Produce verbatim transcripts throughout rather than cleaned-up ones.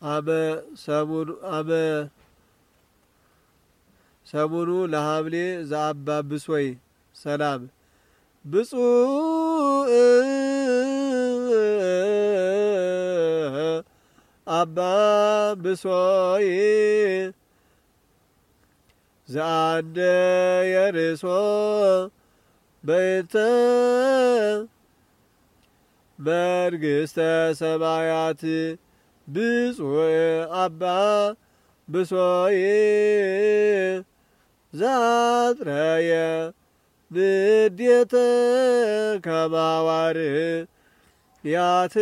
አመ ሰሙኑ አመ ሰሙኑ ለሐምሌ ዘአባ ብሶይ ሰላም ብፁዕ አባ ብሶይ ዘአንደ የርሶ በእንተ መንግሥተ ሰማያት ብፁዕ አባ ብሶይ ዘአጥረየ ንዴተ ከማዋር ያት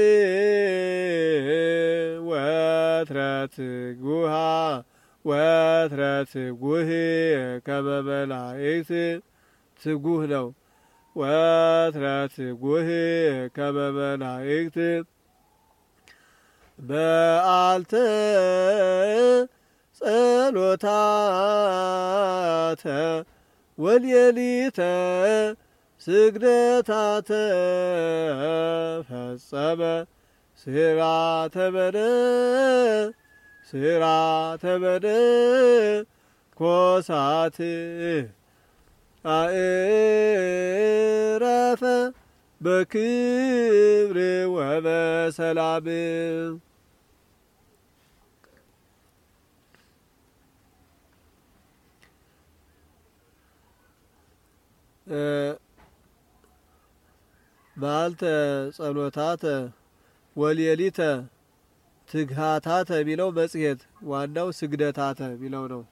ወትረት ጉሃ ወትረት ጉህ ከመመላእክት ትጉህ ነው። ወትረት ጉህ ከመመላእክት በአልተ ጸሎታተ ወልየሊተ ስግደታተ ፈጸመ ስራተ በደ ስራተ በደ ኮሳት አእረፈ በክብር ወበሰላም መዓልተ ጸሎታተ ወሌሊተ ትግሃታተ የሚለው መጽሔት ዋናው ስግደታተ የሚለው ነው።